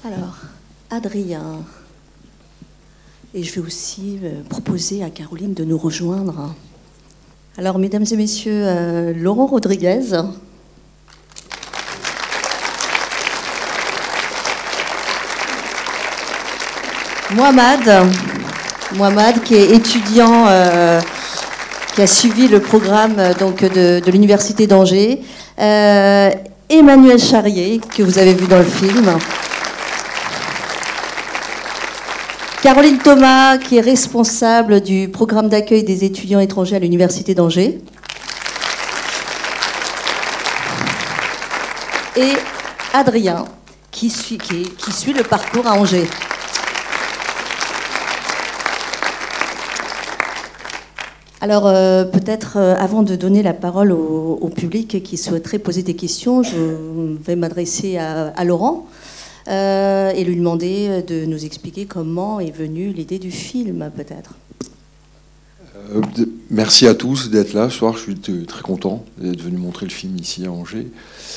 Alors, Adrien. Et je vais aussi proposer à Caroline de nous rejoindre. Alors, mesdames et messieurs, Laurent Rodriguez. Mohamed, qui est étudiant, qui a suivi le programme donc, de l'Université d'Angers. Emmanuel Charrier, que vous avez vu dans le film. Caroline Thomas, qui est responsable du programme d'accueil des étudiants étrangers à l'Université d'Angers. Et Adrien, qui suit le parcours à Angers. Alors, peut-être, avant de donner la parole au public qui souhaiterait poser des questions, je vais m'adresser à Laurent et lui demander de nous expliquer comment est venue l'idée du film, peut-être. Merci à tous d'être là ce soir. Je suis très content d'être venu montrer le film ici à Angers.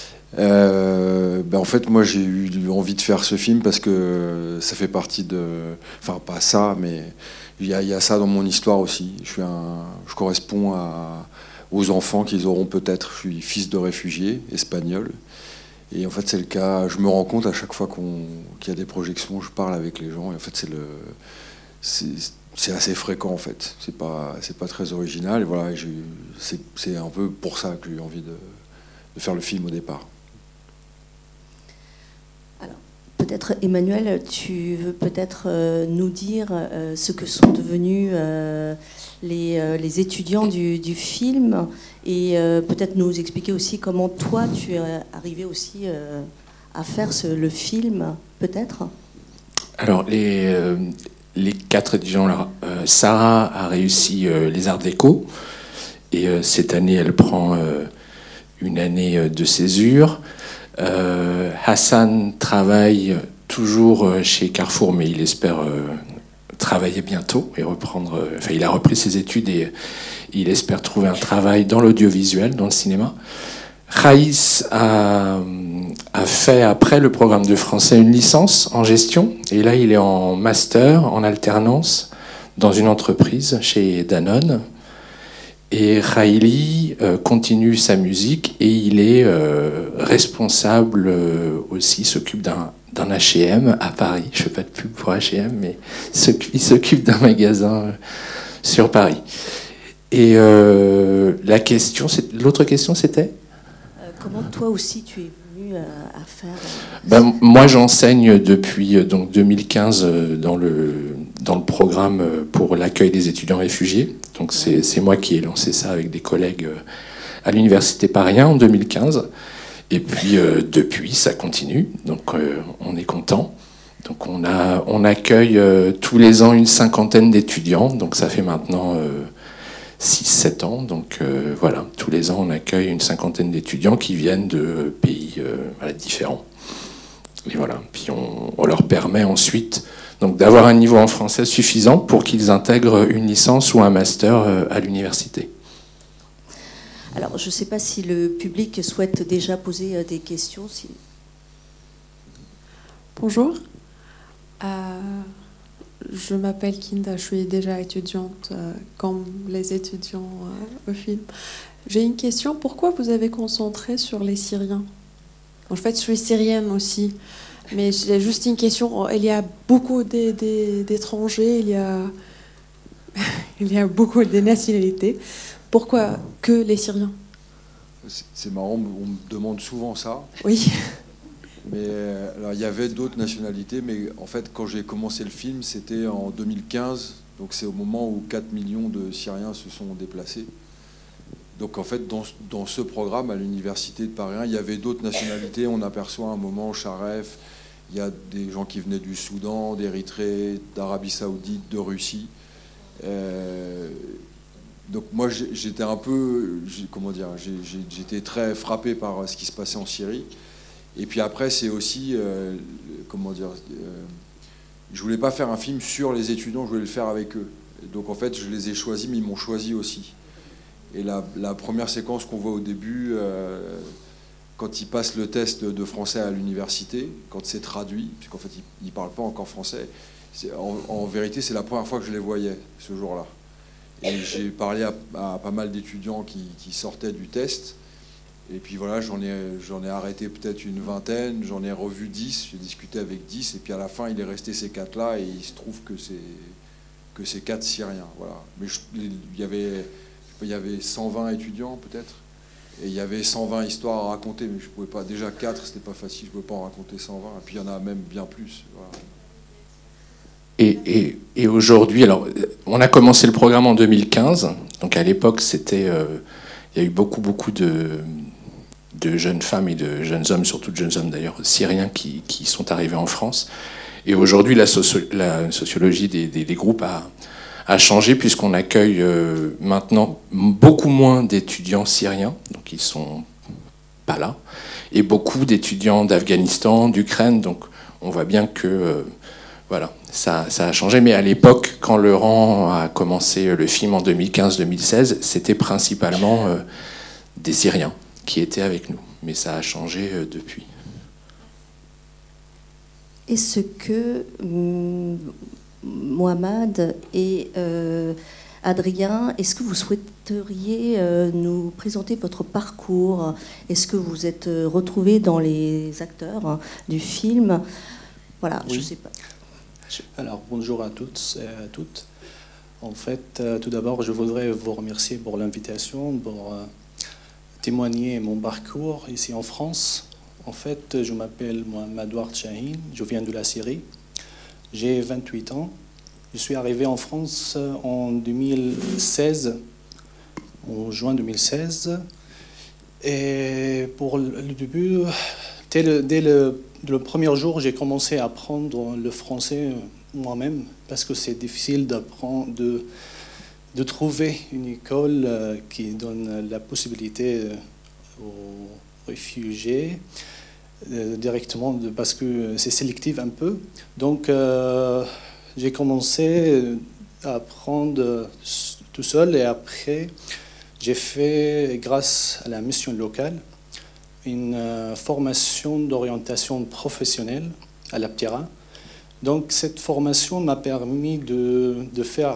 En fait, moi, j'ai eu envie de faire ce film parce que ça fait partie de... Enfin, pas ça, mais... Il y a ça dans mon histoire aussi. Je corresponds aux enfants qu'ils auront peut-être. Je suis fils de réfugiés espagnols. Et en fait, c'est le cas. Je me rends compte à chaque fois qu'il y a des projections, je parle avec les gens. Et en fait, c'est assez fréquent en fait. C'est pas très original. Et voilà, c'est un peu pour ça que j'ai eu envie de faire le film au départ. Peut-être, Emmanuel, tu veux peut-être nous dire ce que sont devenus les étudiants du film et peut-être nous expliquer aussi comment toi tu es arrivé aussi à faire le film, peut-être. Alors, les 4 étudiants là, Sarah a réussi les arts déco et cette année elle prend une année de césure. Hassan travaille toujours chez Carrefour, mais il espère travailler bientôt et reprendre. Enfin, il a repris ses études et il espère trouver un travail dans l'audiovisuel, dans le cinéma. Raïs a fait après le programme de français une licence en gestion et là il est en master, en alternance dans une entreprise chez Danone. Et Raïli continue sa musique et il est responsable aussi, s'occupe d'un H&M à Paris. Je ne fais pas de pub pour H&M, mais il s'occupe d'un magasin sur Paris. Et l'autre question c'était comment toi aussi tu es venu à faire moi j'enseigne depuis donc 2015 dans le programme pour l'accueil des étudiants réfugiés. Donc c'est moi qui ai lancé ça avec des collègues à l'université Paris 1 en 2015. Et puis depuis, ça continue. Donc on est content. Donc on accueille tous les ans une 50aine d'étudiants. Donc ça fait maintenant 6-7 ans. Donc voilà, tous les ans on accueille une 50aine d'étudiants qui viennent de pays différents. Et voilà. Puis on leur permet ensuite donc d'avoir un niveau en français suffisant pour qu'ils intègrent une licence ou un master à l'université. Alors, je ne sais pas si le public souhaite déjà poser des questions. Bonjour. Je m'appelle Kinda, je suis déjà étudiante comme les étudiants au film. J'ai une question. Pourquoi vous avez concentré sur les Syriens ? En fait, je suis syrienne aussi. Mais j'ai juste une question. Il y a beaucoup d'étrangers, il y a beaucoup de nationalités. Pourquoi que les Syriens ? C'est marrant, on me demande souvent ça. Oui. Mais alors, il y avait d'autres nationalités, mais en fait, quand j'ai commencé le film, c'était en 2015. Donc c'est au moment où 4 millions de Syriens se sont déplacés. Donc en fait, dans ce programme à l'université de Paris 1, il y avait d'autres nationalités. On aperçoit un moment Charef. Il y a des gens qui venaient du Soudan, d'Érythrée, d'Arabie Saoudite, de Russie. Donc moi, j'étais un peu, j'étais très frappé par ce qui se passait en Syrie. Et puis après, c'est aussi, je voulais pas faire un film sur les étudiants, je voulais le faire avec eux. Donc en fait, je les ai choisis, mais ils m'ont choisi aussi. Et la première séquence qu'on voit au début, quand ils passent le test de français à l'université, quand c'est traduit, puisqu'en fait ils ne parlent pas encore français, en vérité c'est la première fois que je les voyais ce jour-là. Et j'ai parlé à pas mal d'étudiants qui sortaient du test. Et puis voilà, j'en ai arrêté peut-être une vingtaine, j'en ai revu 10, j'ai discuté avec 10, et puis à la fin, il est resté ces 4-là, et il se trouve que c'est 4 Syriens. Voilà. Mais il y avait 120 étudiants peut-être, et il y avait 120 histoires à raconter, mais je pouvais pas. Déjà 4, c'était pas facile, je ne pouvais pas en raconter 120, et puis il y en a même bien plus. Voilà. Et aujourd'hui, alors, on a commencé le programme en 2015, donc à l'époque, il y a eu beaucoup de jeunes femmes et de jeunes hommes, surtout de jeunes hommes d'ailleurs, syriens qui sont arrivés en France. Et aujourd'hui, la sociologie des groupes a changé puisqu'on accueille maintenant beaucoup moins d'étudiants syriens, donc ils sont pas là, et beaucoup d'étudiants d'Afghanistan, d'Ukraine, donc on voit bien que voilà, ça a changé. Mais à l'époque, quand Laurent a commencé le film en 2015-2016, c'était principalement des Syriens qui étaient avec nous. Mais ça a changé depuis. Est-ce que Mohamed et Adrien, est-ce que vous souhaiteriez nous présenter votre parcours? Est-ce que vous êtes retrouvés dans les acteurs du film? Voilà, oui. Je ne sais pas. Alors, bonjour à toutes et à toutes. En fait, tout d'abord, je voudrais vous remercier pour l'invitation, pour témoigner mon parcours ici en France. En fait, je m'appelle Mohamed Ouad Chahine, je viens de la Syrie. J'ai 28 ans. Je suis arrivé en France en 2016, en juin 2016. Et pour le début, dès le premier jour, j'ai commencé à apprendre le français moi-même parce que c'est difficile de trouver une école qui donne la possibilité aux réfugiés directement, parce que c'est sélectif un peu. Donc, j'ai commencé à apprendre tout seul et après, j'ai fait, grâce à la mission locale, une formation d'orientation professionnelle à l'Aptera. Donc cette formation m'a permis de faire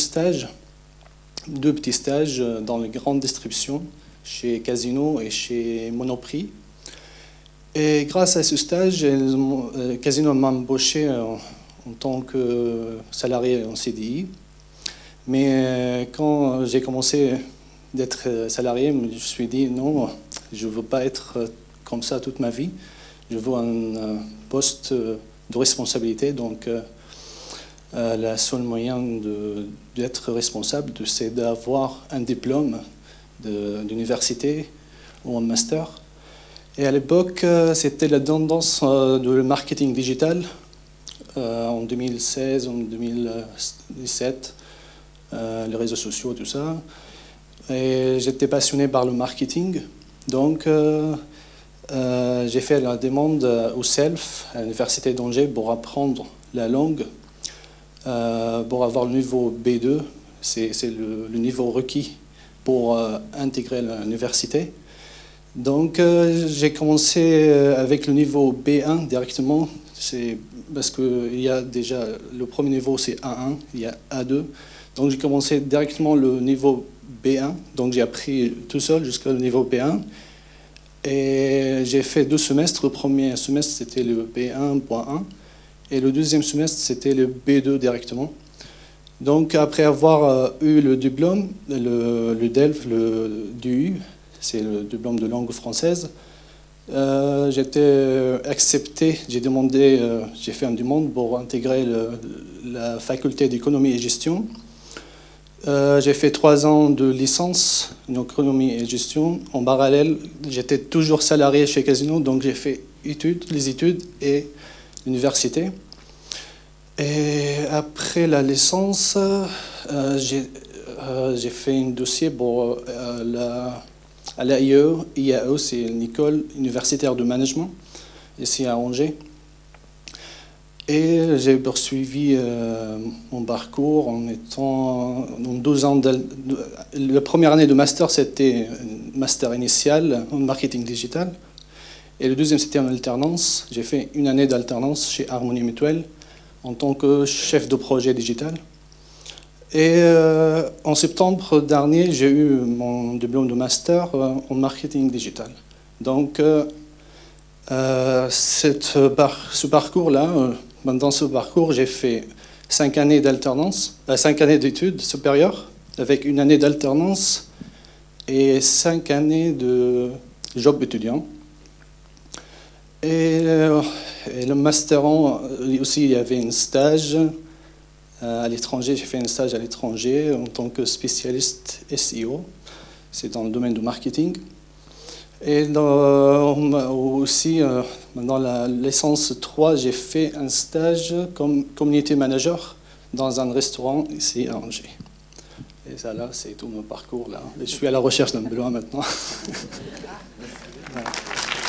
deux petits stages dans les grandes distributions, chez Casino et chez Monoprix. Et grâce à ce stage, Casino m'a embauché en tant que salarié en CDI. Mais quand j'ai commencé d'être salarié, je me suis dit non, je ne veux pas être comme ça toute ma vie. Je veux un poste de responsabilité. Donc, le seul moyen d'être responsable, c'est d'avoir un diplôme d'université ou un master. Et à l'époque, c'était la tendance de marketing digital en 2016, en 2017, les réseaux sociaux, tout ça. Et j'étais passionné par le marketing. Donc, j'ai fait la demande au CELF, à l'Université d'Angers, pour apprendre la langue, pour avoir le niveau B2. C'est le niveau requis pour intégrer l'université. Donc, j'ai commencé avec le niveau B1 directement. C'est parce qu'il y a déjà, le premier niveau, c'est A1, il y a A2. Donc, j'ai commencé directement le niveau B1. Donc, j'ai appris tout seul jusqu'au niveau B1. Et j'ai fait 2 semestres. Le premier semestre, c'était le B1.1. Et le deuxième semestre, c'était le B2 directement. Donc, après avoir eu le diplôme, le DELF, le DU, c'est le diplôme de langue française, j'étais accepté. J'ai fait une demande pour intégrer la faculté d'économie et gestion. J'ai fait 3 ans de licence en économie et gestion. En parallèle, j'étais toujours salarié chez Casino, donc j'ai fait les études et l'université. Et après la licence, j'ai fait un dossier pour à l'AIE. IAE, c'est une école universitaire de management, ici à Angers. Et j'ai poursuivi mon parcours en étant en 2 ans. La première année de master, c'était un master initial en marketing digital. Et le deuxième, c'était en alternance. J'ai fait une année d'alternance chez Harmonie Mutuelle en tant que chef de projet digital. Et en septembre dernier, j'ai eu mon diplôme de master en marketing digital. Donc, ce parcours-là, dans ce parcours, j'ai fait 5 années d'alternance, 5 années d'études supérieures, avec une année d'alternance et 5 années de job étudiant. Et le master aussi, il y avait un stage à l'étranger. J'ai fait un stage à l'étranger en tant que spécialiste SEO. C'est dans le domaine du marketing. Et aussi, dans la licence 3, j'ai fait un stage comme community manager dans un restaurant ici à Angers. Et ça, là, c'est tout mon parcours. Là. Je suis à la recherche d'un boulot maintenant. Voilà.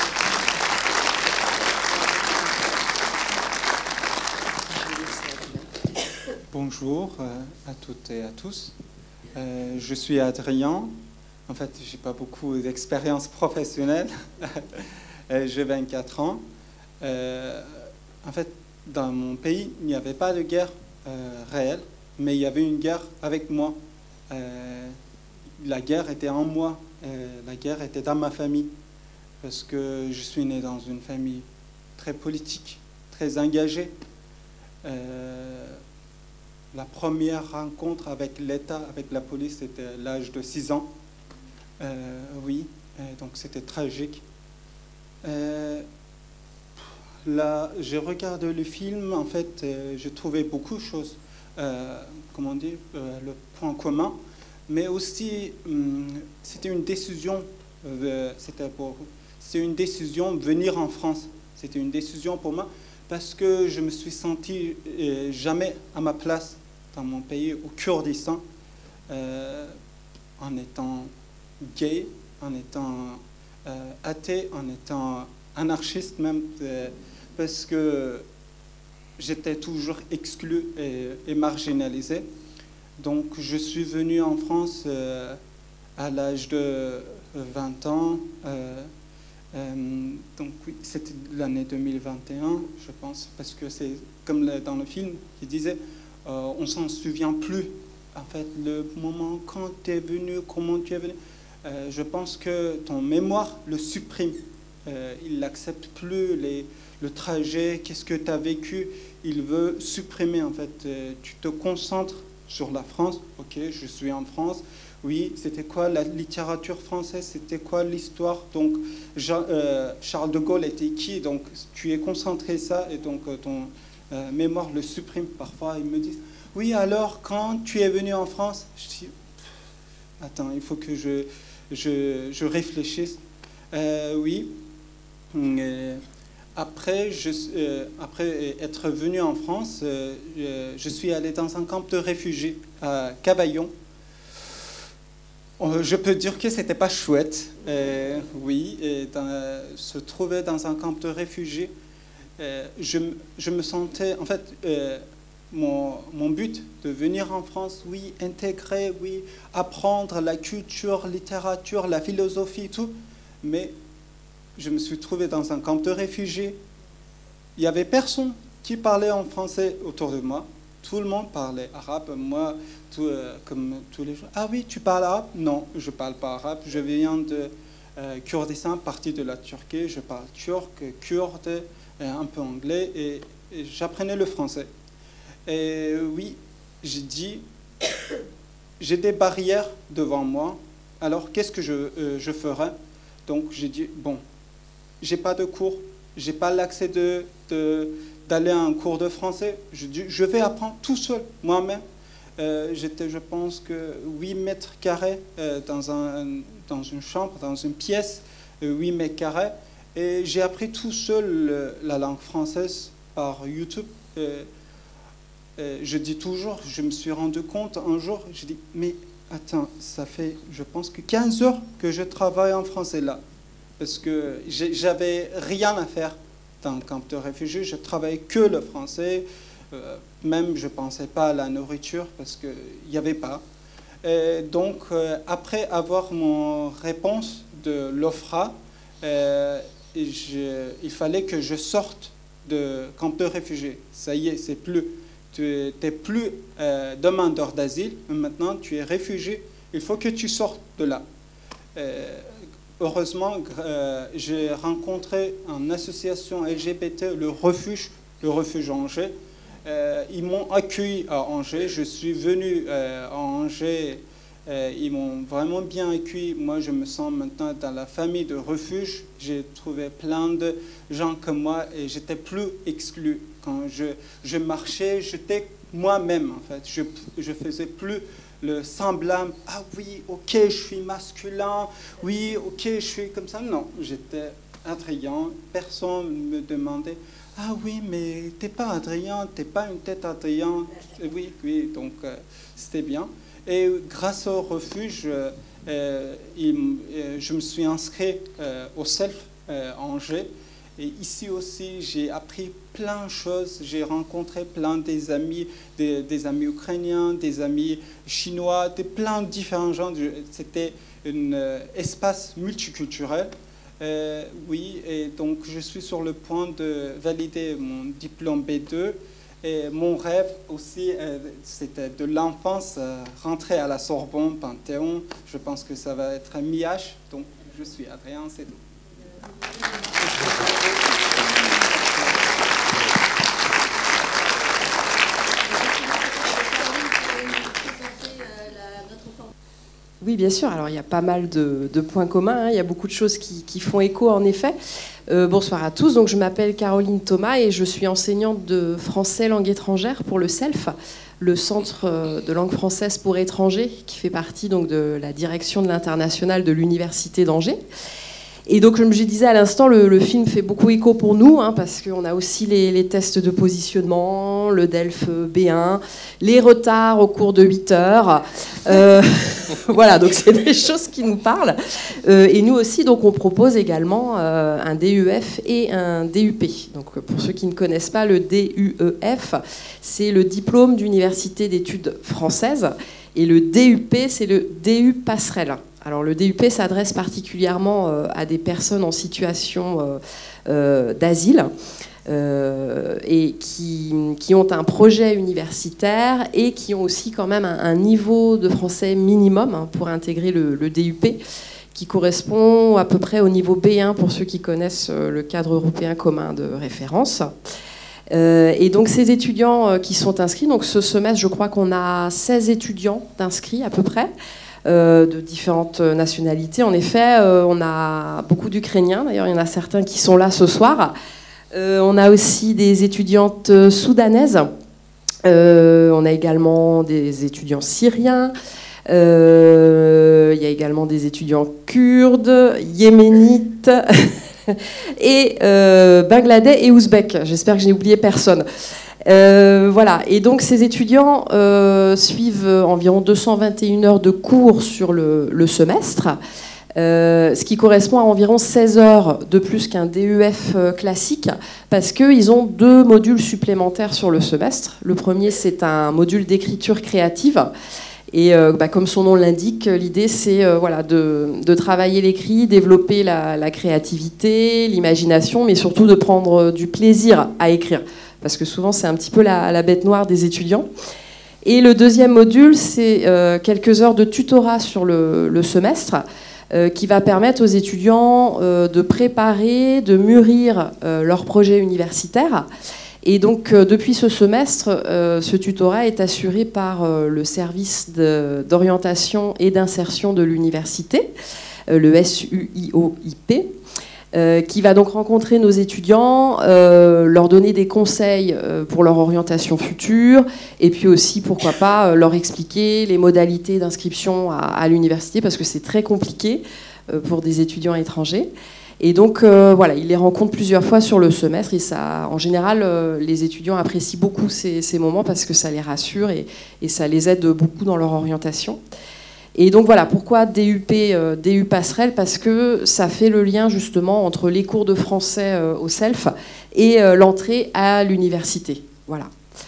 Bonjour à toutes et à tous. Je suis Adrien. En fait, je n'ai pas beaucoup d'expérience professionnelle. J'ai 24 ans. En fait, dans mon pays, il n'y avait pas de guerre réelle, mais il y avait une guerre avec moi. La guerre était en moi. La guerre était dans ma famille. Parce que je suis né dans une famille très politique, très engagée. La première rencontre avec l'État, avec la police, c'était à l'âge de 6 ans. Oui, donc c'était tragique. Là, j'ai regardé le film, en fait, j'ai trouvé beaucoup de choses, comment dire, le point commun, mais aussi, c'était une décision, c'est une décision de venir en France. C'était une décision pour moi, parce que je me suis senti jamais à ma place dans mon pays, au Kurdistan, en étant gay, en étant athée, en étant anarchiste même, parce que j'étais toujours exclu et marginalisé. Donc je suis venu en France à l'âge de 20 ans. Donc oui, c'était l'année 2021, je pense, parce que c'est comme dans le film qui disait, on s'en souvient plus. En fait, le moment quand tu es venu, comment tu es venu, je pense que ton mémoire le supprime. Il n'accepte plus le trajet, qu'est-ce que tu as vécu. Il veut supprimer, en fait. Tu te concentres sur la France. Ok, je suis en France. Oui, c'était quoi la littérature française? C'était quoi l'histoire? Donc, Charles de Gaulle était qui? Donc, tu es concentré ça et donc ton mémoire le supprime. Parfois, ils me disent, oui, alors, quand tu es venu en France? Je dis, attends, il faut que je réfléchisse. Oui. Après être venu en France, je suis allé dans un camp de réfugiés à Cavaillon. Je peux dire que c'était pas chouette. Oui, se trouver dans un camp de réfugiés, je me sentais, en fait, mon but de venir en France, oui, intégrer, oui, apprendre la culture, littérature, la philosophie, tout, mais je me suis trouvé dans un camp de réfugiés. Il n'y avait personne qui parlait en français autour de moi. Tout le monde parlait arabe. Moi, comme tous les jours. Ah oui, tu parles arabe? Non, je ne parle pas arabe. Je viens de Kurdistan, partie de la Turquie. Je parle turc, kurde, un peu anglais et j'apprenais le français. Et oui, j'ai dit, j'ai des barrières devant moi. Alors, qu'est-ce que je ferai? Donc, j'ai dit, bon, j'ai pas de cours, j'ai pas l'accès d'aller à un cours de français. Je dis, je vais apprendre tout seul, moi-même. J'étais, je pense, que 8 mètres carrés dans une chambre, dans une pièce, 8 mètres carrés. Et j'ai appris tout seul la langue française par YouTube. Je dis toujours, je me suis rendu compte un jour, je dis, mais attends, ça fait, je pense que 15 heures que je travaille en français là. Parce que j'avais rien à faire dans le camp de réfugiés. Je travaillais que le français. Même, je ne pensais pas à la nourriture parce qu'il n'y avait pas. Et donc, après avoir mon réponse de l'OFRA, il fallait que je sorte de camp de réfugiés. Ça y est, tu n'es plus demandeur d'asile, maintenant tu es réfugié. Il faut que tu sortes de là. Heureusement, j'ai rencontré une association LGBT, le refuge Angers. Ils m'ont accueilli à Angers. Je suis venu à Angers. Ils m'ont vraiment bien accueilli. Moi, je me sens maintenant dans la famille de refuge. J'ai trouvé plein de gens comme moi et j'étais plus exclu. Quand je marchais, j'étais moi-même, en fait. Je faisais plus le semblant. Ah oui, ok, je suis masculin. Oui, ok, je suis comme ça. Non, j'étais attrayant. Personne ne me demandait. Ah oui, mais t'es pas attrayant, t'es pas une tête attrayante. Oui, donc c'était bien. Et grâce au refuge, je me suis inscrit au CELF Angers. Et ici aussi, j'ai appris plein de choses. J'ai rencontré plein des amis ukrainiens, des amis chinois, plein de différents gens. C'était un espace multiculturel. Oui, et donc je suis sur le point de valider mon diplôme B2. Et mon rêve aussi, c'était de l'enfance, rentrer à la Sorbonne, Panthéon. Je pense que ça va être un mi-H. Donc je suis Adrien, c'est tout. Oui, bien sûr. Alors, il y a pas mal de points communs. Hein. Il y a beaucoup de choses qui font écho, en effet. Bonsoir à tous. Donc, je m'appelle Caroline Thomas et je suis enseignante de français langue étrangère pour le CELF, le Centre de langue française pour étrangers, qui fait partie donc, de la direction de l'international de l'Université d'Angers. Et donc, comme je disais à l'instant, le film fait beaucoup écho pour nous, hein, parce qu'on a aussi les tests de positionnement, le DELF B1, les retards au cours de 8 heures. Voilà, donc c'est des choses qui nous parlent. Et nous aussi, donc, on propose également un DUF et un DUP. Donc, pour ceux qui ne connaissent pas, le DUEF, c'est le diplôme d'université d'études françaises. Et le DUP, c'est le DU passerelle. Alors le DUP s'adresse particulièrement à des personnes en situation d'asile et qui ont un projet universitaire et qui ont aussi quand même un niveau de français minimum hein, pour intégrer le DUP qui correspond à peu près au niveau B1 pour ceux qui connaissent le cadre européen commun de référence. Et donc ces étudiants qui sont inscrits, donc ce semestre je crois qu'on a 16 étudiants d'inscrits à peu près, de différentes nationalités. En effet, on a beaucoup d'Ukrainiens, d'ailleurs il y en a certains qui sont là ce soir. On a aussi des étudiantes soudanaises, on a également des étudiants syriens, il y a également des étudiants kurdes, yéménites et bangladais et ouzbeks. J'espère que je n'ai oublié personne. Voilà, et donc ces étudiants suivent environ 221 heures de cours sur le semestre, ce qui correspond à environ 16 heures de plus qu'un DEF classique, parce qu'ils ont 2 modules supplémentaires sur le semestre. Le premier, c'est un module d'écriture créative. Et comme son nom l'indique, l'idée c'est voilà, de travailler l'écrit, développer la créativité, l'imagination, mais surtout de prendre du plaisir à écrire. Parce que souvent c'est un petit peu la bête noire des étudiants. Et le deuxième module, c'est quelques heures de tutorat sur le semestre qui va permettre aux étudiants de préparer, de mûrir leur projet universitaire. Et donc, depuis ce semestre, ce tutorat est assuré par le service d'orientation et d'insertion de l'université, le SUIOIP, qui va donc rencontrer nos étudiants, leur donner des conseils pour leur orientation future, et puis aussi, pourquoi pas, leur expliquer les modalités d'inscription à l'université, parce que c'est très compliqué pour des étudiants étrangers. Et donc, voilà, ils les rencontrent plusieurs fois sur le semestre, et ça, en général, les étudiants apprécient beaucoup ces moments parce que ça les rassure et ça les aide beaucoup dans leur orientation. Et donc voilà, pourquoi DUP, DU passerelle? Parce que ça fait le lien justement entre les cours de français au CELF et l'entrée à l'université. Voilà.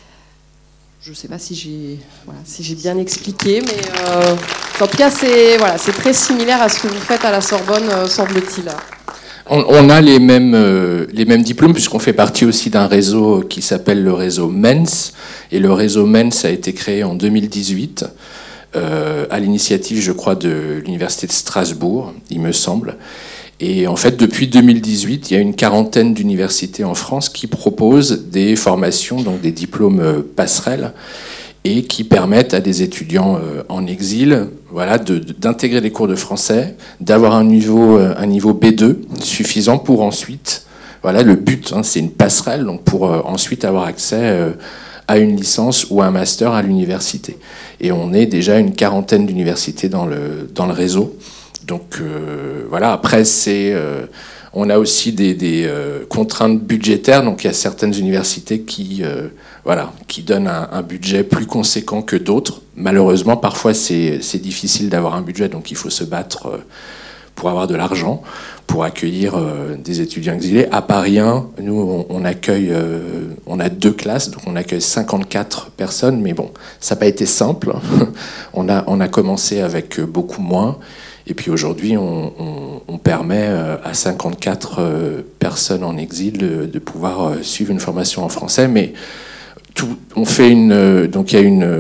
Je ne sais pas si j'ai bien expliqué, mais en tout cas, c'est très similaire à ce que vous faites à la Sorbonne, semble-t-il. On a les mêmes diplômes, puisqu'on fait partie aussi d'un réseau qui s'appelle le réseau MENS. Et le réseau MENS a été créé en 2018, à l'initiative, je crois, de l'Université de Strasbourg, il me semble. Et en fait, depuis 2018, il y a une quarantaine d'universités en France qui proposent des formations, donc des diplômes passerelles, et qui permettent à des étudiants en exil, voilà, d'intégrer des cours de français, d'avoir un niveau B2 suffisant pour ensuite, voilà, le but, hein, c'est une passerelle, donc pour ensuite avoir accès à une licence ou à un master à l'université. Et on est déjà une quarantaine d'universités dans le réseau. Donc voilà, après on a aussi des contraintes budgétaires, donc il y a certaines universités qui donnent un budget plus conséquent que d'autres. Malheureusement, parfois c'est difficile d'avoir un budget, donc il faut se battre pour avoir de l'argent, pour accueillir des étudiants exilés. À Paris 1, nous on accueille, on a 2 classes, donc on accueille 54 personnes, mais bon, ça n'a pas été simple. On a commencé avec beaucoup moins. Et puis aujourd'hui, on permet à 54 personnes en exil de pouvoir suivre une formation en français. Mais on fait donc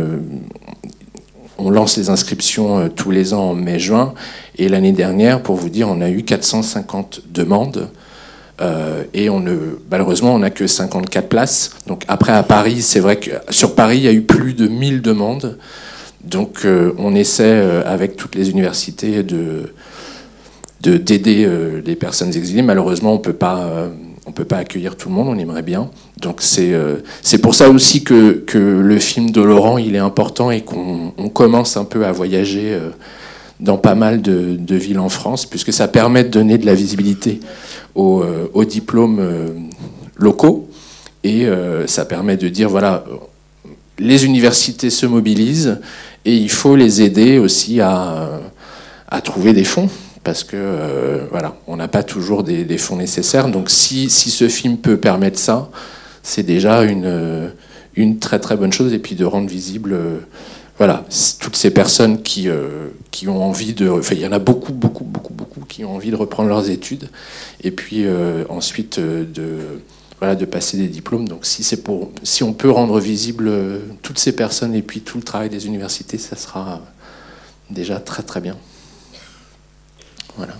on lance les inscriptions tous les ans en mai-juin. Et l'année dernière, pour vous dire, on a eu 450 demandes. Et malheureusement, on n'a que 54 places. Donc après, à Paris, c'est vrai que sur Paris, il y a eu plus de 1000 demandes. Donc on essaie avec toutes les universités d'aider les personnes exilées. Malheureusement, on peut pas accueillir tout le monde, on aimerait bien. Donc c'est pour ça aussi que le film de Laurent, il est important et qu'on commence un peu à voyager dans pas mal de villes en France, puisque ça permet de donner de la visibilité aux diplômes locaux, et ça permet de dire, voilà, les universités se mobilisent, et il faut les aider aussi à trouver des fonds, parce que voilà, on n'a pas toujours des fonds nécessaires. Donc si ce film peut permettre ça, c'est déjà une très très bonne chose, et puis de rendre visible voilà, toutes ces personnes qui ont envie enfin, il y en a beaucoup qui ont envie de reprendre leurs études, et puis ensuite de passer des diplômes. Donc si on peut rendre visible toutes ces personnes et puis tout le travail des universités, ça sera déjà très très bien. Voilà.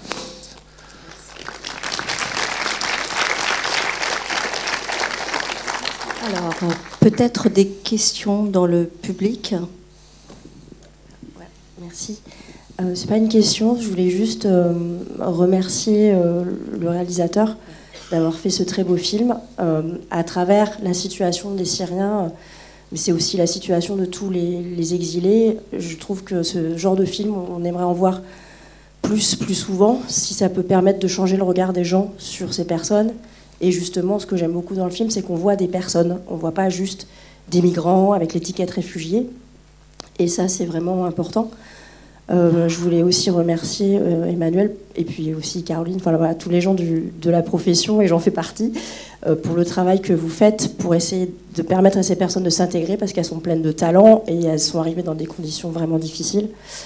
Alors, peut-être des questions dans le public. Ouais, merci. C'est pas une question, je voulais juste remercier le réalisateur d'avoir fait ce très beau film à travers la situation des Syriens, mais c'est aussi la situation de tous les exilés. Je trouve que ce genre de film, on aimerait en voir plus souvent, si ça peut permettre de changer le regard des gens sur ces personnes. Et justement, ce que j'aime beaucoup dans le film, c'est qu'on voit des personnes. On ne voit pas juste des migrants avec l'étiquette réfugiés. Et ça, c'est vraiment important. Je voulais aussi remercier Emmanuel et puis aussi Caroline, enfin voilà, tous les gens de la profession, et j'en fais partie, pour le travail que vous faites pour essayer de permettre à ces personnes de s'intégrer, parce qu'elles sont pleines de talent et elles sont arrivées dans des conditions vraiment difficiles.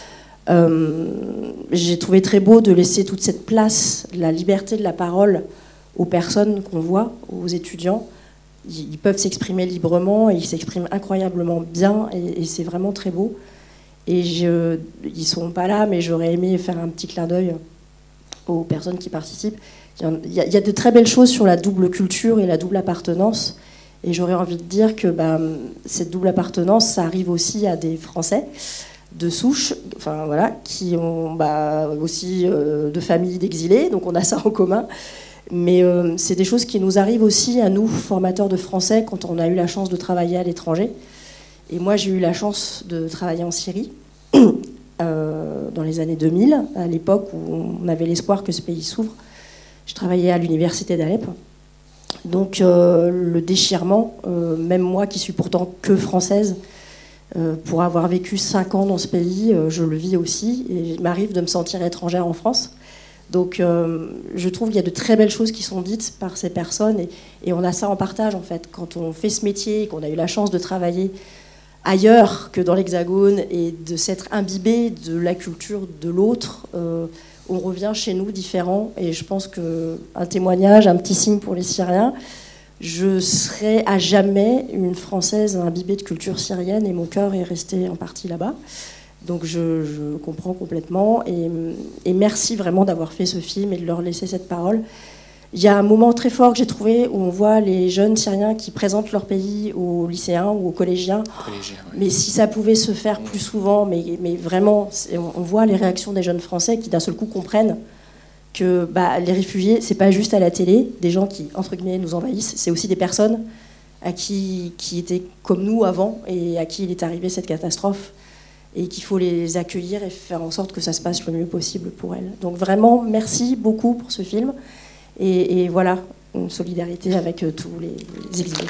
J'ai trouvé très beau de laisser toute cette place, la liberté de la parole aux personnes qu'on voit, aux étudiants. Ils peuvent s'exprimer librement, et ils s'expriment incroyablement bien, et c'est vraiment très beau. Et ils ne sont pas là, mais j'aurais aimé faire un petit clin d'œil aux personnes qui participent. Il y a de très belles choses sur la double culture et la double appartenance. Et j'aurais envie de dire que cette double appartenance, ça arrive aussi à des Français de souche, enfin, voilà, qui ont aussi de familles d'exilés, donc on a ça en commun. Mais c'est des choses qui nous arrivent aussi à nous, formateurs de français, quand on a eu la chance de travailler à l'étranger. Et moi, j'ai eu la chance de travailler en Syrie dans les années 2000, à l'époque où on avait l'espoir que ce pays s'ouvre. Je travaillais à l'université d'Alep. Donc le déchirement, même moi qui suis pourtant que française, pour avoir vécu 5 ans dans ce pays, je le vis aussi. Et il m'arrive de me sentir étrangère en France. Donc je trouve qu'il y a de très belles choses qui sont dites par ces personnes. Et on a ça en partage, en fait. Quand on fait ce métier et qu'on a eu la chance de travailler ailleurs que dans l'Hexagone et de s'être imbibé de la culture de l'autre, on revient chez nous différents. Et je pense qu'un témoignage, un petit signe pour les Syriens, je serai à jamais une Française imbibée de culture syrienne et mon cœur est resté en partie là-bas. Donc je comprends complètement et merci vraiment d'avoir fait ce film et de leur laisser cette parole. Il y a un moment très fort que j'ai trouvé où on voit les jeunes Syriens qui présentent leur pays aux lycéens ou aux collégiens. Ouais. Mais si ça pouvait se faire plus souvent, mais vraiment, on voit les réactions des jeunes Français qui d'un seul coup comprennent que les réfugiés, c'est pas juste à la télé, des gens qui, entre guillemets, nous envahissent, c'est aussi des personnes qui étaient comme nous avant et à qui il est arrivé cette catastrophe et qu'il faut les accueillir et faire en sorte que ça se passe le mieux possible pour elles. Donc vraiment, merci beaucoup pour ce film. Et voilà, une solidarité avec tous les exilés.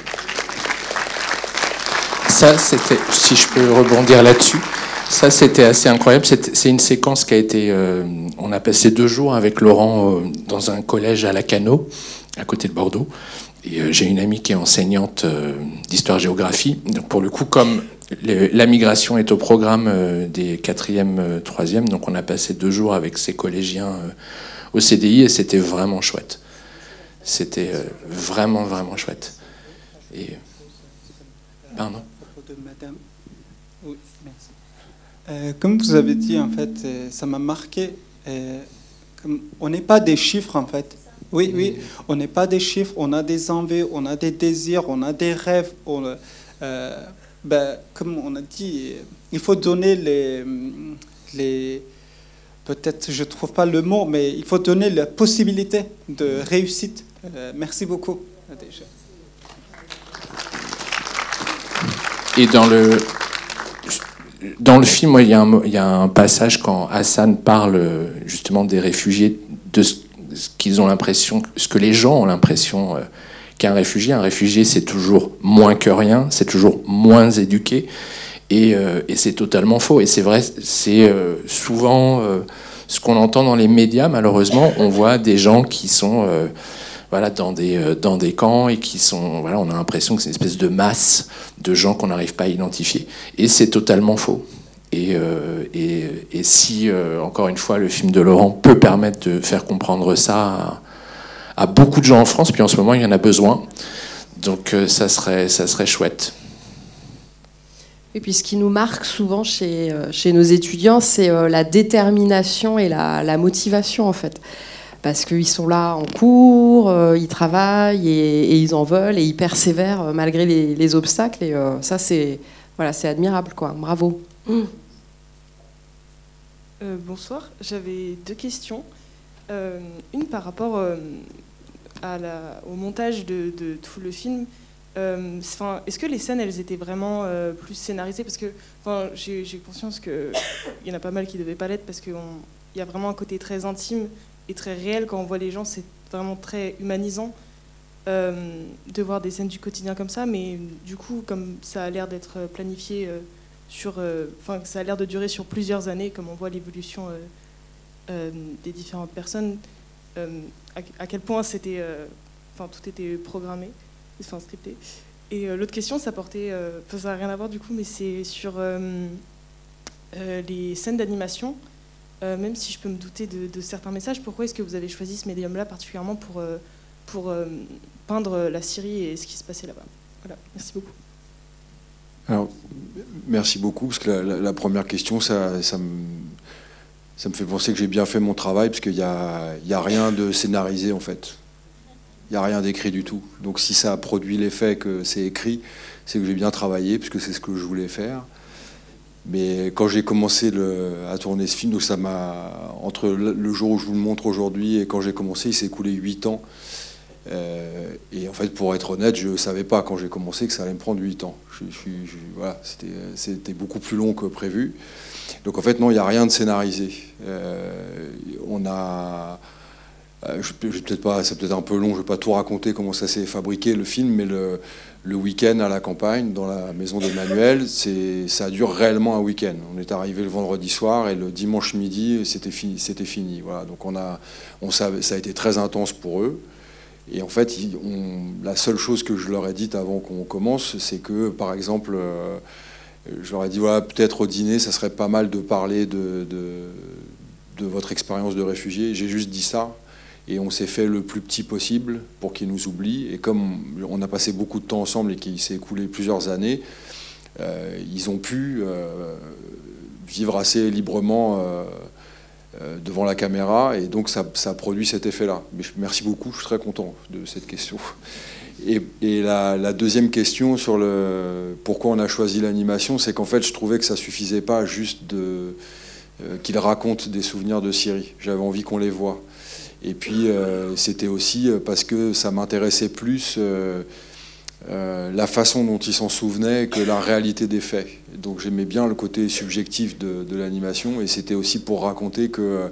Ça, c'était, si je peux rebondir là-dessus, ça c'était assez incroyable. C'est une séquence qui a été... on a passé 2 jours avec Laurent dans un collège à Lacanau, à côté de Bordeaux. Et j'ai une amie qui est enseignante d'histoire-géographie. Donc pour le coup, comme la migration est au programme des 4e, 3e, donc on a passé 2 jours avec ces collégiens au CDI et c'était vraiment chouette. C'était vraiment, vraiment chouette. Et... Pardon. Madame. Oui, merci. Comme vous avez dit, en fait, ça m'a marqué. On n'est pas des chiffres, en fait. Oui, on n'est pas des chiffres, on a des envies, on a des désirs, on a des rêves. Comme on a dit, il faut donner les peut-être je ne trouve pas le mot, mais il faut donner la possibilité de réussite. Merci beaucoup. Déjà. Et dans le film, il y a un passage quand Hassan parle justement des réfugiés, de ce qu'ils ont l'impression, ce que les gens ont l'impression qu'un réfugié. Un réfugié, c'est toujours moins que rien, c'est toujours moins éduqué. Et c'est totalement faux. Et c'est vrai, c'est souvent ce qu'on entend dans les médias, malheureusement. On voit des gens qui sont dans des camps et qui sont... on a l'impression que c'est une espèce de masse de gens qu'on n'arrive pas à identifier. Et c'est totalement faux. Et si, encore une fois, le film de Laurent peut permettre de faire comprendre ça à beaucoup de gens en France, puis en ce moment, il y en a besoin. Donc ça serait chouette. Et puis ce qui nous marque souvent chez nos étudiants, c'est la détermination et la motivation, en fait. Parce qu'ils sont là en cours, ils travaillent et ils en veulent et ils persévèrent malgré les obstacles. Et ça, c'est admirable, quoi. Bravo. Bonsoir, j'avais 2 questions. Une par rapport au montage de tout le film. Est-ce que les scènes, elles étaient vraiment plus scénarisées? Parce que j'ai conscience qu'il y en a pas mal qui ne devaient pas l'être, parce qu'il y a vraiment un côté très intime et très réel. Quand on voit les gens, c'est vraiment très humanisant de voir des scènes du quotidien comme ça. Mais du coup, comme ça a l'air d'être planifié ça a l'air de durer sur plusieurs années, comme on voit l'évolution des différentes personnes, à quel point c'était, tout était programmé, scripté. Et l'autre question, ça portait, ça n'a rien à voir du coup, mais c'est sur les scènes d'animation. Même si je peux me douter de certains messages, pourquoi est-ce que vous avez choisi ce médium-là particulièrement pour peindre la Syrie et ce qui se passait là-bas? Voilà, merci beaucoup. Alors, merci beaucoup, parce que la première question, ça me fait penser que j'ai bien fait mon travail, parce qu'il n'y a rien de scénarisé, en fait. Il n'y a rien d'écrit du tout. Donc si ça a produit l'effet que c'est écrit, c'est que j'ai bien travaillé, puisque c'est ce que je voulais faire. Mais quand j'ai commencé à tourner ce film, donc ça m'a, entre le jour où je vous le montre aujourd'hui et quand j'ai commencé, il s'est écoulé 8 ans. Et en fait, pour être honnête, je ne savais pas quand j'ai commencé que ça allait me prendre 8 ans. C'était beaucoup plus long que prévu. Donc en fait, non, il n'y a rien de scénarisé. C'est peut-être un peu long, je ne vais pas tout raconter comment ça s'est fabriqué le film, mais le week-end à la campagne, dans la maison d'Emmanuel, ça dure réellement un week-end. On est arrivé le vendredi soir et le dimanche midi, c'était fini. Voilà. Donc ça a été très intense pour eux. Et en fait, la seule chose que je leur ai dite avant qu'on commence, c'est que, par exemple, Je leur ai dit, voilà, peut-être au dîner, ça serait pas mal de parler de votre expérience de réfugié. J'ai juste dit ça. Et on s'est fait le plus petit possible pour qu'ils nous oublient. Et comme on a passé beaucoup de temps ensemble et qu'il s'est écoulé plusieurs années, ils ont pu vivre assez librement devant la caméra. Et donc ça a produit cet effet-là. Mais merci beaucoup, je suis très content de cette question. Et la deuxième question sur pourquoi on a choisi l'animation, c'est qu'en fait, je trouvais que ça suffisait pas juste qu'ils racontent des souvenirs de Syrie. J'avais envie qu'on les voie. Et puis, c'était aussi parce que ça m'intéressait plus la façon dont ils s'en souvenaient que la réalité des faits. Donc, j'aimais bien le côté subjectif de l'animation. Et c'était aussi pour raconter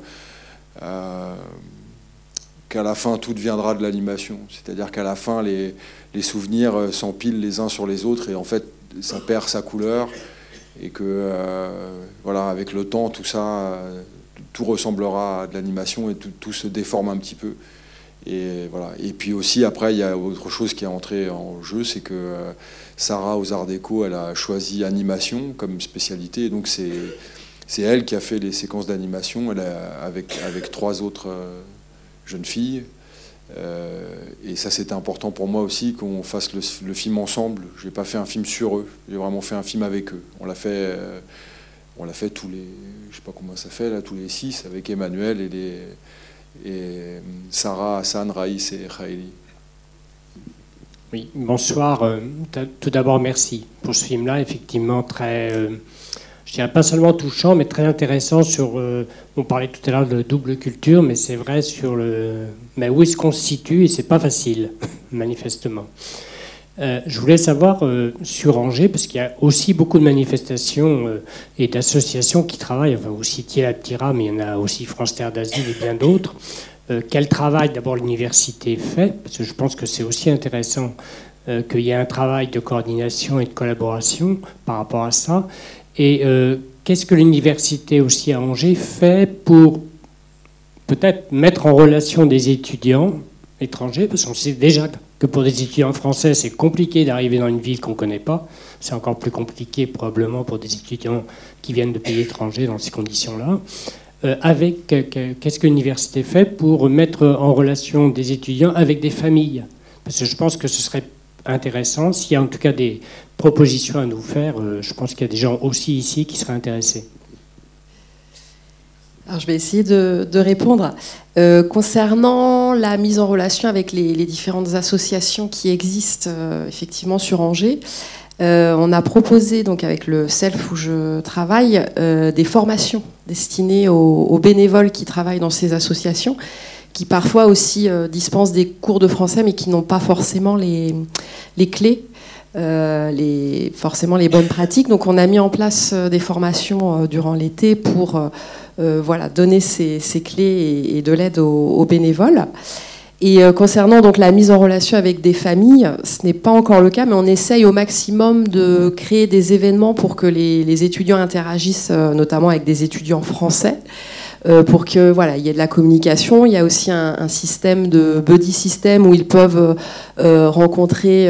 qu'à la fin, tout deviendra de l'animation. C'est-à-dire qu'à la fin, les souvenirs s'empilent les uns sur les autres. Et en fait, ça perd sa couleur. Et que, voilà, avec le temps, tout ça... tout ressemblera à de l'animation et tout se déforme un petit peu. Et voilà. Et puis aussi, après, il y a autre chose qui est entrée en jeu, c'est que Sarah, aux Arts Déco, elle a choisi animation comme spécialité. Et donc, c'est elle qui a fait les séquences d'animation avec 3 autres jeunes filles. Et ça, c'était important pour moi aussi qu'on fasse le film ensemble. Je n'ai pas fait un film sur eux, j'ai vraiment fait un film avec eux. On l'a fait tous les... Je sais pas combien ça fait, là, tous les 6, avec Emmanuel et Sarah, Hassan, Raïs et Khaïli. Oui, bonsoir. Tout d'abord, merci pour ce film-là, effectivement très... je dirais pas seulement touchant, mais très intéressant sur... on parlait tout à l'heure de double culture, mais c'est vrai sur mais où est-ce qu'on se situe, et c'est pas facile, manifestement. Je voulais savoir sur Angers, parce qu'il y a aussi beaucoup de manifestations et d'associations qui travaillent, enfin vous citiez la Tira, mais il y en a aussi France Terre d'Asile et bien d'autres. Quel travail d'abord l'université fait, parce que je pense que c'est aussi intéressant qu'il y ait un travail de coordination et de collaboration par rapport à ça. Et qu'est-ce que l'université aussi à Angers fait pour peut-être mettre en relation des étudiants étrangers, parce qu'on sait déjà que pour des étudiants français, c'est compliqué d'arriver dans une ville qu'on ne connaît pas. C'est encore plus compliqué probablement pour des étudiants qui viennent de pays étrangers dans ces conditions-là. Qu'est-ce que l'université fait pour mettre en relation des étudiants avec des familles? Parce que je pense que ce serait intéressant. S'il y a en tout cas des propositions à nous faire, je pense qu'il y a des gens aussi ici qui seraient intéressés. Alors, je vais essayer de répondre. Concernant la mise en relation avec les différentes associations qui existent effectivement sur Angers, on a proposé, donc avec le CELF où je travaille, des formations destinées aux bénévoles qui travaillent dans ces associations, qui parfois aussi dispensent des cours de français, mais qui n'ont pas forcément les clés, forcément les bonnes pratiques. Donc on a mis en place des formations durant l'été pour donner ces clés et de l'aide aux bénévoles. Et concernant donc la mise en relation avec des familles, ce n'est pas encore le cas, mais on essaye au maximum de créer des événements pour que les étudiants interagissent, notamment avec des étudiants français, pour que il y ait de la communication. Il y a aussi un système de buddy system où ils peuvent rencontrer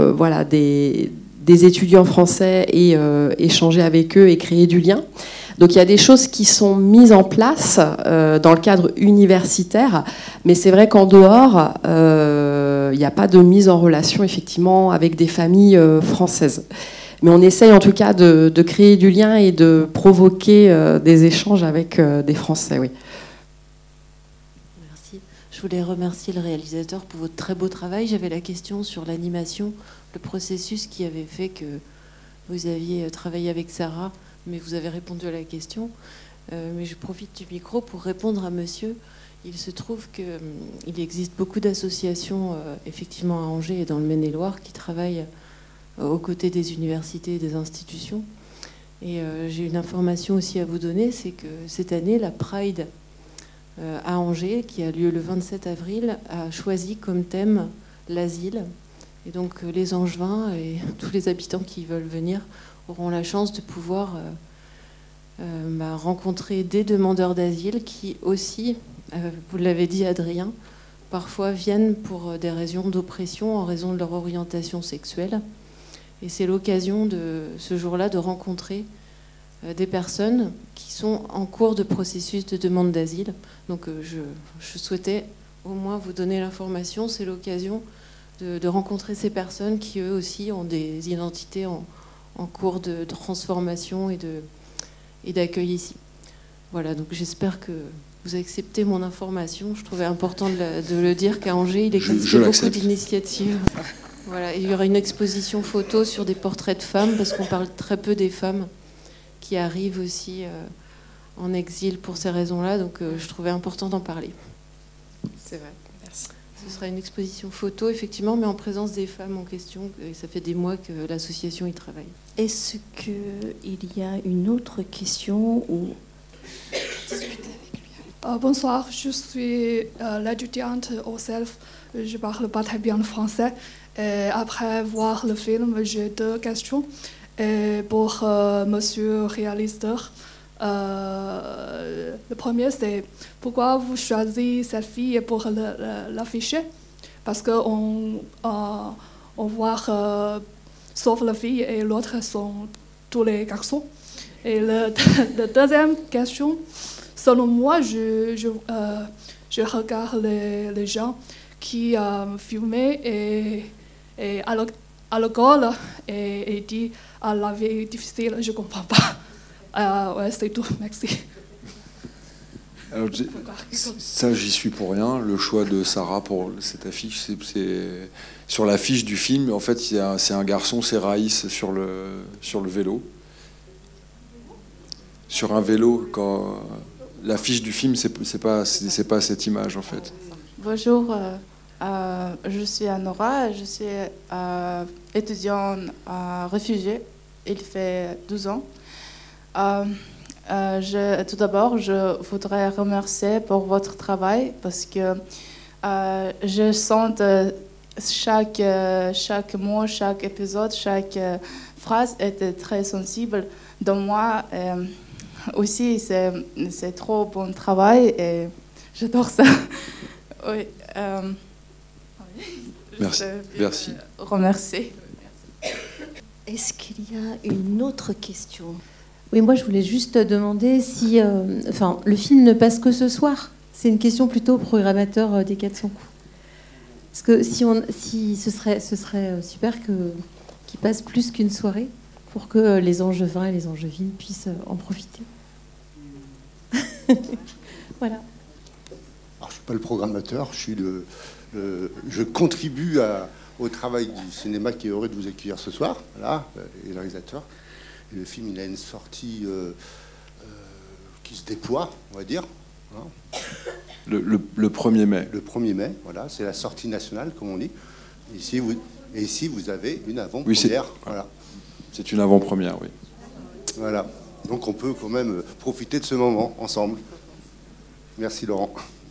des étudiants français et échanger avec eux et créer du lien. Donc il y a des choses qui sont mises en place dans le cadre universitaire, mais c'est vrai qu'en dehors, il n'y a pas de mise en relation effectivement avec des familles françaises. Mais on essaye en tout cas de créer du lien et de provoquer des échanges avec des Français, oui. Merci. Je voulais remercier le réalisateur pour votre très beau travail. J'avais la question sur l'animation, le processus qui avait fait que vous aviez travaillé avec Sarah, mais vous avez répondu à la question. Mais je profite du micro pour répondre à monsieur. Il se trouve qu'il existe beaucoup d'associations, effectivement, à Angers et dans le Maine-et-Loire, qui travaillent aux côtés des universités et des institutions. Et j'ai une information aussi à vous donner, c'est que cette année, la Pride à Angers, qui a lieu le 27 avril, a choisi comme thème l'asile. Et donc les Angevins et tous les habitants qui veulent venir auront la chance de pouvoir rencontrer des demandeurs d'asile qui aussi, vous l'avez dit Adrien, parfois viennent pour des raisons d'oppression en raison de leur orientation sexuelle. Et c'est l'occasion de ce jour-là de rencontrer des personnes qui sont en cours de processus de demande d'asile. Donc je souhaitais au moins vous donner l'information. C'est l'occasion de rencontrer ces personnes qui, eux aussi, ont des identités en cours de transformation et d'accueil ici. Voilà, donc j'espère que vous acceptez mon information. Je trouvais important de le dire qu'à Angers, il existe beaucoup d'initiatives. Voilà, il y aura une exposition photo sur des portraits de femmes, parce qu'on parle très peu des femmes qui arrivent aussi en exil pour ces raisons-là. Donc je trouvais important d'en parler. C'est vrai, merci. Ce sera une exposition photo, effectivement, mais en présence des femmes en question. Et ça fait des mois que l'association y travaille. Est-ce qu'il y a une autre question ou... Bonsoir, je suis l'étudiante au CELF. Je parle pas très bien le français. Et après voir le film, j'ai deux questions. Et pour monsieur le réalisateur, le premier, c'est pourquoi vous choisissez cette fille pour l'afficher? Parce qu'on voit, sauf la fille et l'autre sont tous les garçons. Et la deuxième question, selon moi, je regarde les gens qui filmaient et à l'école et dit la vie est difficile, je ne comprends pas. Ouais, c'est tout, merci. Alors, ça, j'y suis pour rien. Le choix de Sarah pour cette affiche, c'est sur l'affiche du film. En fait, c'est un garçon, c'est Raïs sur le vélo. Sur un vélo, quand l'affiche du film, c'est pas cette image en fait. Bonjour, je suis Anora, je suis étudiante réfugiée. Il fait 12 ans. Tout d'abord, je voudrais remercier pour votre travail parce que je sens chaque mot, chaque épisode, chaque phrase était très sensible. Dans moi aussi, c'est trop bon travail et j'adore ça. Oui. Merci. Merci. Remercier. Est-ce qu'il y a une autre question? Oui, moi je voulais juste demander si le film ne passe que ce soir. C'est une question plutôt au programmateur des 400 coups. Parce que si ce serait super qu'il passe plus qu'une soirée pour que les Angevins et les Angevines puissent en profiter. Voilà. Alors, je ne suis pas le programmateur, je contribue au travail du cinéma qui est heureux de vous accueillir ce soir, voilà, et le réalisateur. Et le film, il a une sortie qui se déploie, on va dire. Hein. Le 1er mai. Le 1er mai, voilà, c'est la sortie nationale, comme on dit. Ici, vous avez une avant-première. Oui, voilà. C'est une avant-première, oui. Voilà. Donc on peut quand même profiter de ce moment ensemble. Merci Laurent.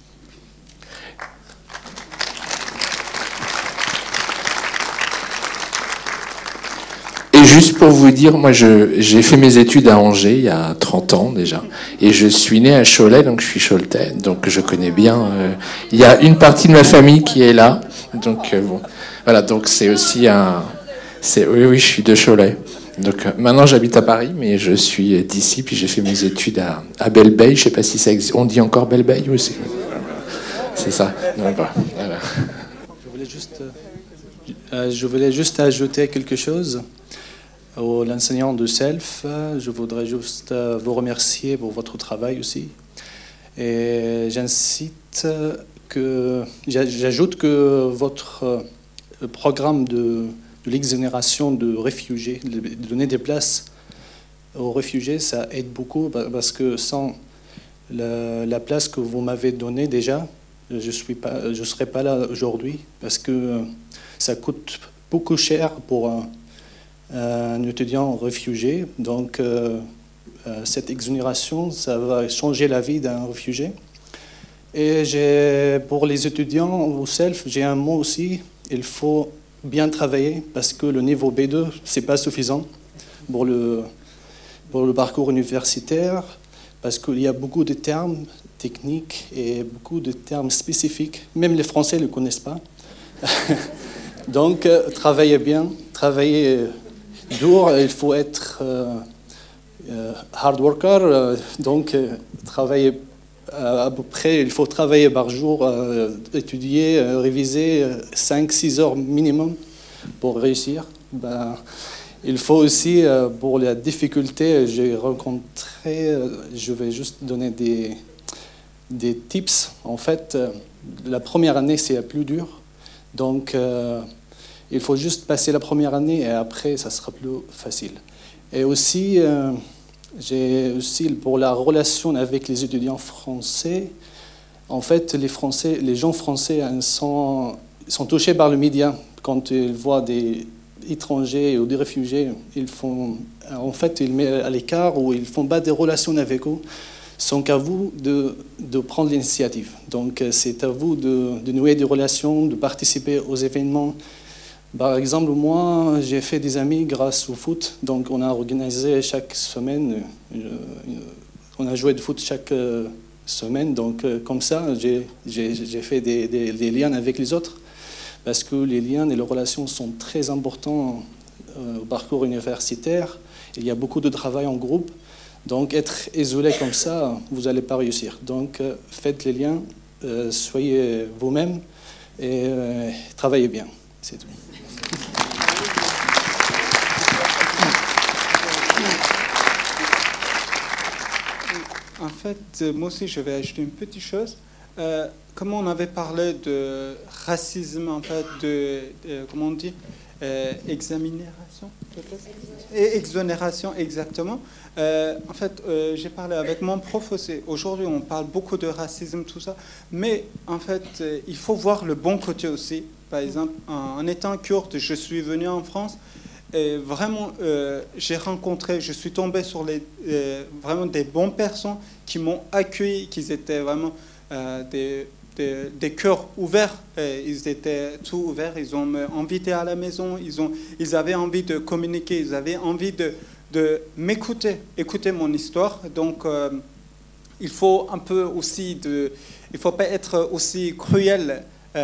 Et juste pour vous dire, moi j'ai fait mes études à Angers il y a 30 ans déjà. Et je suis né à Cholet, donc je suis choletais. Donc je connais bien. Il y a une partie de ma famille qui est là. Donc bon. Voilà, donc c'est aussi oui, je suis de Cholet. Donc maintenant j'habite à Paris, mais je suis d'ici, puis j'ai fait mes études à Belle-Beille. Je sais pas si ça existe. On dit encore Belle-Beille ou c'est ça. Donc, voilà. Je voulais juste ajouter quelque chose. L'enseignant de CELF, je voudrais juste vous remercier pour votre travail aussi. Et j'ajoute que votre programme de l'exonération de réfugiés, de donner des places aux réfugiés, ça aide beaucoup parce que sans la place que vous m'avez donnée déjà, je ne serais pas là aujourd'hui parce que ça coûte beaucoup cher pour un étudiant réfugié. Donc, cette exonération, ça va changer la vie d'un réfugié. Et pour les étudiants au CELF, j'ai un mot aussi. Il faut bien travailler parce que le niveau B2, ce n'est pas suffisant pour le parcours universitaire parce qu'il y a beaucoup de termes techniques et beaucoup de termes spécifiques. Même les Français ne le connaissent pas. Donc, travaillez bien, travaillez dur, il faut être hard worker, donc travailler à peu près, il faut travailler par jour, étudier, réviser 5-6 heures minimum pour réussir. Il faut aussi, pour la difficulté, j'ai rencontré, je vais juste donner des tips. En fait, la première année, c'est la plus dure. Donc, il faut juste passer la première année et après, ça sera plus facile. Et aussi, j'ai aussi pour la relation avec les étudiants français. En fait, les gens français sont touchés par le média. Quand ils voient des étrangers ou des réfugiés, ils mettent à l'écart ou ils font pas des relations avec eux. Sans qu'à vous de prendre l'initiative. Donc, c'est à vous de nouer des relations, de participer aux événements. Par exemple, moi, j'ai fait des amis grâce au foot. Donc, on a organisé chaque semaine, on a joué de foot chaque semaine. Donc, comme ça, j'ai fait des liens avec les autres. Parce que les liens et les relations sont très importants au parcours universitaire. Il y a beaucoup de travail en groupe. Donc, être isolé comme ça, vous n'allez pas réussir. Donc, faites les liens, soyez vous-même et travaillez bien. C'est tout. En fait, moi aussi, je vais ajouter une petite chose. Comme on avait parlé de racisme, en fait, comment on dit, exonération, exonération, exactement. En fait, j'ai parlé avec mon prof aussi. Aujourd'hui, on parle beaucoup de racisme, tout ça. Mais en fait, il faut voir le bon côté aussi. Par exemple, en étant kurde, je suis venu en France. Et vraiment, je suis tombé sur vraiment des bonnes personnes qui m'ont accueilli, qui étaient vraiment des cœurs ouverts. Ils étaient tout ouverts. Ils ont invité à la maison. Ils avaient envie de communiquer. Ils avaient envie de m'écouter, écouter mon histoire. Donc, il faut un peu aussi il faut pas être aussi cruel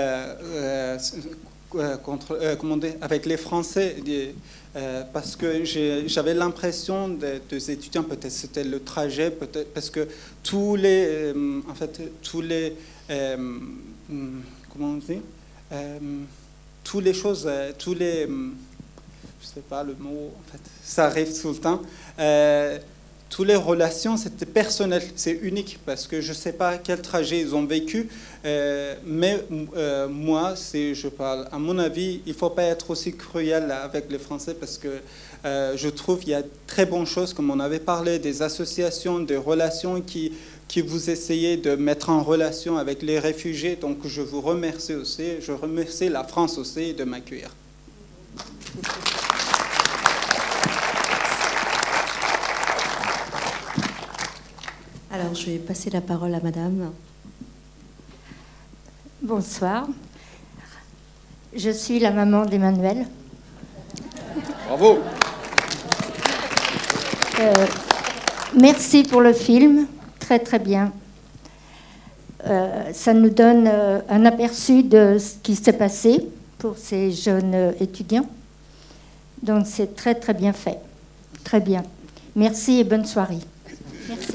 avec les Français. Parce que j'avais l'impression des étudiants, peut-être c'était le trajet, peut-être parce que tous les comment on dit, toutes les choses, je sais pas le mot, en fait, ça arrive tout le temps. Toutes les relations, c'était personnel, c'est unique, parce que je ne sais pas quel trajet ils ont vécu, mais moi, si je parle, à mon avis, il ne faut pas être aussi cruel avec les Français, parce que je trouve qu'il y a de très bonnes choses, comme on avait parlé, des associations, des relations qui vous essayez de mettre en relation avec les réfugiés. Donc je vous remercie aussi, je remercie la France aussi de m'accueillir. Alors, je vais passer la parole à madame. Bonsoir. Je suis la maman d'Emmanuel. Bravo. Merci pour le film. Très, très bien. Ça nous donne un aperçu de ce qui s'est passé pour ces jeunes étudiants. Donc, c'est très, très bien fait. Très bien. Merci et bonne soirée. Merci.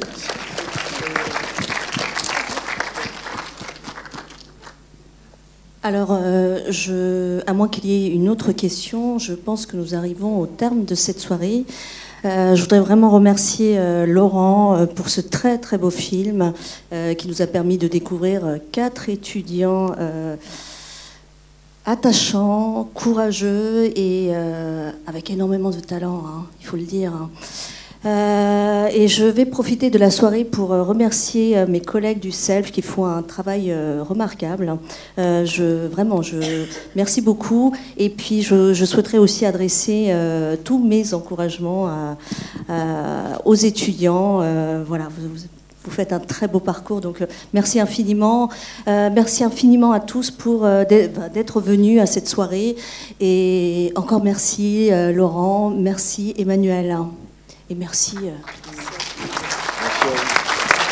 Alors, à moins qu'il y ait une autre question, je pense que nous arrivons au terme de cette soirée. Je voudrais vraiment remercier Laurent pour ce très très beau film qui nous a permis de découvrir 4 étudiants attachants, courageux et avec énormément de talent, hein, il faut le dire. Et je vais profiter de la soirée pour remercier mes collègues du CELF qui font un travail remarquable. Merci beaucoup. Et puis je souhaiterais aussi adresser tous mes encouragements aux étudiants. Voilà, vous faites un très beau parcours, donc merci infiniment. Merci infiniment à tous d'être venus à cette soirée. Et encore merci Laurent, merci Emmanuel. Et merci. Merci à vous.